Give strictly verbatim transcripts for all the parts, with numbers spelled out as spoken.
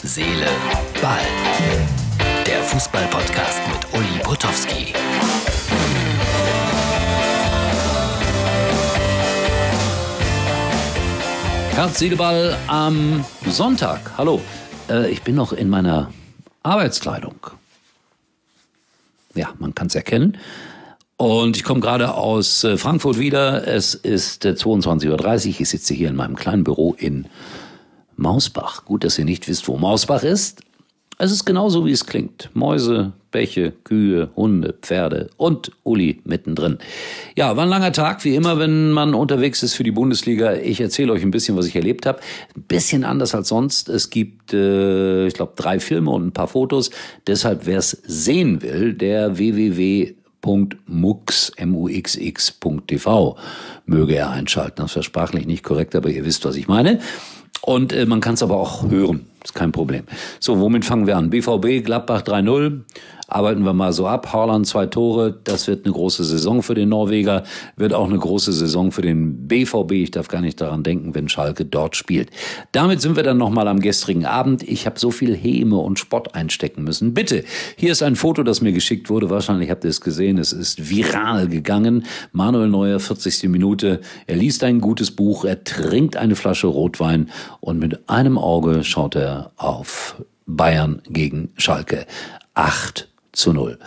Seele, Ball. Der Fußball-Podcast mit Uli Potowski. Herz, Seele, Ball am Sonntag. Hallo, äh, ich bin noch in meiner Arbeitskleidung. Ja, man kann es erkennen. Und ich komme gerade aus äh, Frankfurt wieder. Es ist äh, zweiundzwanzig Uhr dreißig. Ich sitze hier in meinem kleinen Büro in Mausbach. Gut, dass ihr nicht wisst, wo Mausbach ist. Es ist genauso, wie es klingt. Mäuse, Bäche, Kühe, Hunde, Pferde und Uli mittendrin. Ja, war ein langer Tag, wie immer, wenn man unterwegs ist für die Bundesliga. Ich erzähle euch ein bisschen, was ich erlebt habe. Ein bisschen anders als sonst. Es gibt, äh, ich glaube, drei Filme und ein paar Fotos. Deshalb, wer es sehen will, der w w w punkt mux punkt t v möge er einschalten. Das war sprachlich nicht korrekt, aber ihr wisst, was ich meine. Und äh, man kann es aber auch hören, ist kein Problem. So, womit fangen wir an? B V B, Gladbach drei null, arbeiten wir mal so ab. Haaland zwei Tore, das wird eine große Saison für den Norweger, wird auch eine große Saison für den B V B. Ich darf gar nicht daran denken, wenn Schalke dort spielt. Damit sind wir dann nochmal am gestrigen Abend. Ich habe so viel Häme und Spott einstecken müssen. Bitte, hier ist ein Foto, das mir geschickt wurde. Wahrscheinlich habt ihr es gesehen, es ist viral gegangen. Manuel Neuer, vierzigste Minute. Er liest ein gutes Buch, er trinkt eine Flasche Rotwein und mit einem Auge schaut er auf Bayern gegen Schalke. acht zu null.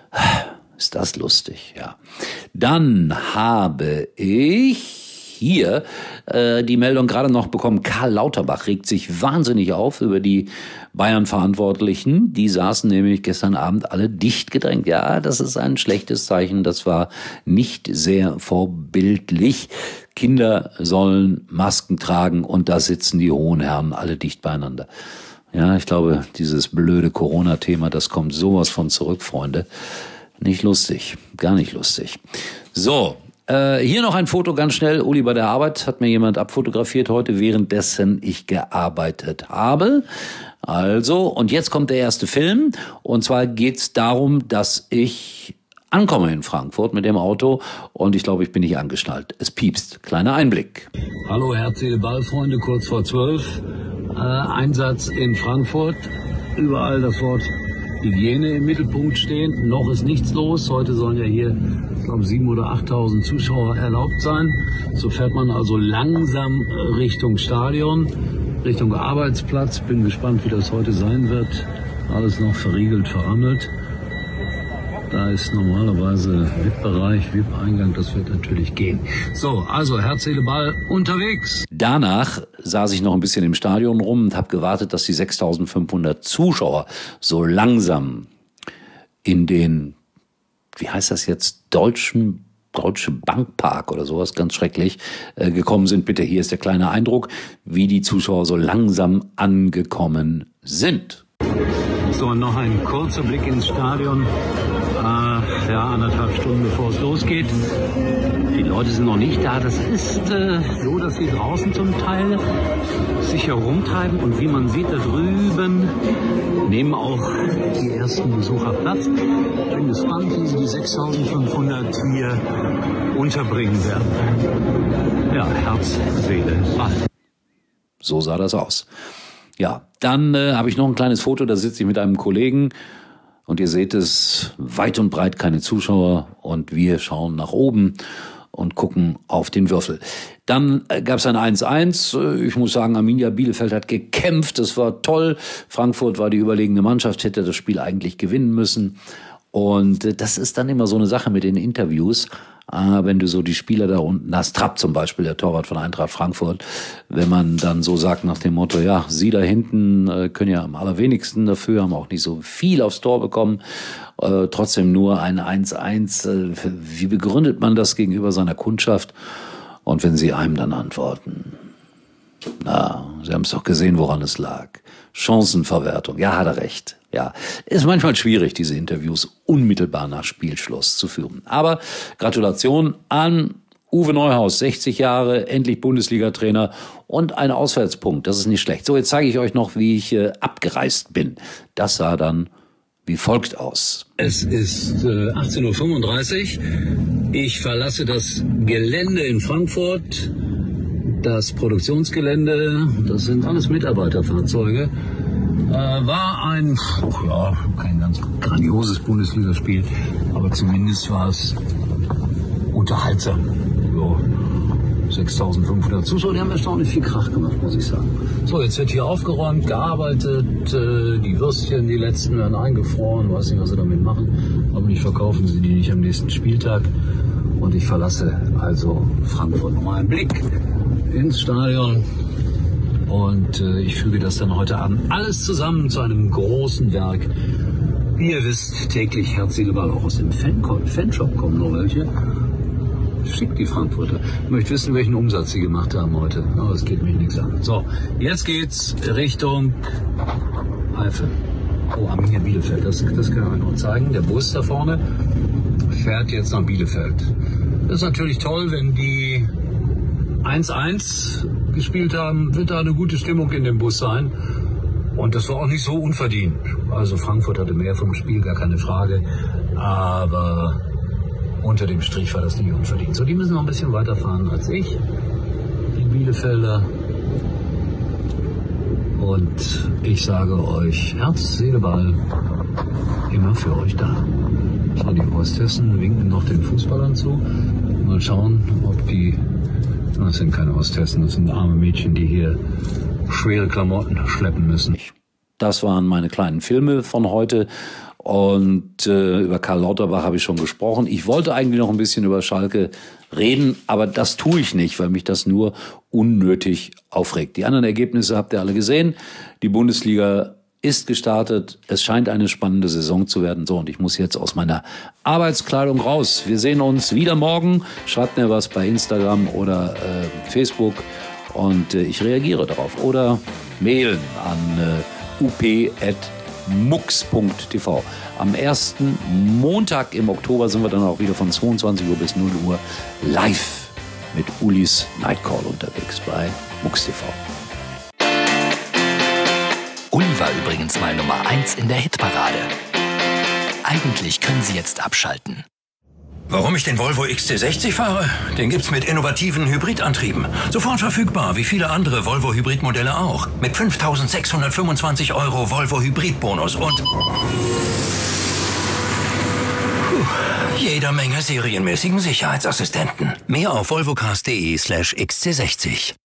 Ist das lustig, ja. Dann habe ich hier äh, die Meldung gerade noch bekommen, Karl Lauterbach regt sich wahnsinnig auf über die Bayern-Verantwortlichen. Die saßen nämlich gestern Abend alle dicht gedrängt. Ja, das ist ein schlechtes Zeichen. Das war nicht sehr vorbildlich. Kinder sollen Masken tragen und da sitzen die hohen Herren alle dicht beieinander. Ja, ich glaube, dieses blöde Corona-Thema, das kommt sowas von zurück, Freunde. Nicht lustig, gar nicht lustig. So, äh, hier noch ein Foto ganz schnell. Uli bei der Arbeit hat mir jemand abfotografiert heute, währenddessen ich gearbeitet habe. Also, und jetzt kommt der erste Film. Und zwar geht's darum, dass ich ankomme in Frankfurt mit dem Auto und ich glaube, ich bin nicht angeschnallt. Es piepst. Kleiner Einblick. Hallo Herz, Seele, Ball, Freunde, kurz vor zwölf. Äh, Einsatz in Frankfurt. Überall das Wort Hygiene im Mittelpunkt stehen. Noch ist nichts los. Heute sollen ja hier, ich glaube, siebentausend oder achttausend Zuschauer erlaubt sein. So fährt man also langsam Richtung Stadion, Richtung Arbeitsplatz. Bin gespannt, wie das heute sein wird. Alles noch verriegelt, verrammelt. Da ist normalerweise V I P-Bereich, V I P-Eingang, das wird natürlich gehen. So, also Herz, Seele, Ball unterwegs. Danach saß ich noch ein bisschen im Stadion rum und habe gewartet, dass die sechstausendfünfhundert Zuschauer so langsam in den, wie heißt das jetzt, deutschen Deutsche Bankpark oder sowas, ganz schrecklich, äh, gekommen sind. Bitte, hier ist der kleine Eindruck, wie die Zuschauer so langsam angekommen sind. So, und noch ein kurzer Blick ins Stadion. Äh, ja, anderthalb Stunden bevor es losgeht. Die Leute sind noch nicht da. Das ist äh, so, dass sie draußen zum Teil sich herumtreiben. Und wie man sieht, da drüben nehmen auch die ersten Besucher Platz. Ich bin gespannt, wie sie die sechstausendfünfhundert hier unterbringen werden. Ja, Herz, Seele, Ball. So sah das aus. Ja, dann äh, habe ich noch ein kleines Foto, da sitze ich mit einem Kollegen und ihr seht es, weit und breit keine Zuschauer und wir schauen nach oben und gucken auf den Würfel. Dann äh, gab es ein eins eins, ich muss sagen, Arminia Bielefeld hat gekämpft, das war toll, Frankfurt war die überlegene Mannschaft, hätte das Spiel eigentlich gewinnen müssen und äh, das ist dann immer so eine Sache mit den Interviews. Ah, wenn du so die Spieler da unten hast, Trapp zum Beispiel, der Torwart von Eintracht Frankfurt, wenn man dann so sagt nach dem Motto, ja, sie da hinten äh, können ja am allerwenigsten dafür, haben auch nicht so viel aufs Tor bekommen, äh, trotzdem nur ein eins eins. Äh, wie begründet man das gegenüber seiner Kundschaft? Und wenn sie einem dann antworten, na, Sie haben es doch gesehen, woran es lag. Chancenverwertung, ja, hat er recht. Ja, ist manchmal schwierig, diese Interviews unmittelbar nach Spielschluss zu führen. Aber Gratulation an Uwe Neuhaus, sechzig Jahre, endlich Bundesliga-Trainer und ein Auswärtspunkt, das ist nicht schlecht. So, jetzt zeige ich euch noch, wie ich äh, abgereist bin. Das sah dann wie folgt aus. Es ist äh, achtzehn Uhr fünfunddreißig. Ich verlasse das Gelände in Frankfurt, das Produktionsgelände, das sind alles Mitarbeiterfahrzeuge. Äh, war ein, oh ja, kein ganz grandioses Bundesligaspiel, aber zumindest war es unterhaltsam. So, sechstausendfünfhundert Zuschauer, die haben erstaunlich viel Krach gemacht, muss ich sagen. So, jetzt wird hier aufgeräumt, gearbeitet, äh, die Würstchen, die letzten werden eingefroren, weiß nicht, was sie damit machen, aber nicht verkaufen sie die nicht am nächsten Spieltag. Und ich verlasse also Frankfurt. Nochmal einen Blick ins Stadion. Und äh, ich füge das dann heute Abend alles zusammen zu einem großen Werk. Wie ihr wisst, täglich Herz, Seele, Ball, auch aus dem Fan Fanshop kommen noch welche. Schickt die Frankfurter. Ich möchte wissen, welchen Umsatz sie gemacht haben heute. Aber es geht mich nichts an. So, jetzt geht's Richtung Eifel. Oh, Arminia Bielefeld. Das, das können wir noch zeigen. Der Bus da vorne fährt jetzt nach Bielefeld. Das ist natürlich toll, wenn die eins eins gespielt haben, wird da eine gute Stimmung in dem Bus sein. Und das war auch nicht so unverdient. Also Frankfurt hatte mehr vom Spiel, gar keine Frage. Aber unter dem Strich war das nicht unverdient. So, die müssen noch ein bisschen weiterfahren als ich, die Bielefelder. Und ich sage euch, Herz, Seele, Ball, immer für euch da. So, die Osthessen winken noch den Fußballern zu. Mal schauen, ob die... Das sind keine Osthessen, das sind arme Mädchen, die hier schwere Klamotten schleppen müssen. Das waren meine kleinen Filme von heute. Und äh, über Karl Lauterbach habe ich schon gesprochen. Ich wollte eigentlich noch ein bisschen über Schalke reden, aber das tue ich nicht, weil mich das nur unnötig aufregt. Die anderen Ergebnisse habt ihr alle gesehen. Die Bundesliga ist gestartet. Es scheint eine spannende Saison zu werden. So, und ich muss jetzt aus meiner Arbeitskleidung raus. Wir sehen uns wieder morgen. Schreibt mir was bei Instagram oder äh, Facebook und äh, ich reagiere darauf. Oder mailen an äh, u p at mux punkt t v. Am ersten Montag im Oktober sind wir dann auch wieder von zweiundzwanzig Uhr bis null Uhr live mit Ulis Nightcall unterwegs bei Mux T V. Uli war übrigens mal Nummer eins in der Hitparade. Eigentlich können Sie jetzt abschalten. Warum ich den Volvo X C sechzig fahre? Den gibt's mit innovativen Hybridantrieben. Sofort verfügbar, wie viele andere Volvo-Hybridmodelle auch. Mit fünftausendsechshundertfünfundzwanzig Euro Volvo Hybridbonus und puh, jeder Menge serienmäßigen Sicherheitsassistenten. Mehr auf volvocars punkt de slash X C sechzig.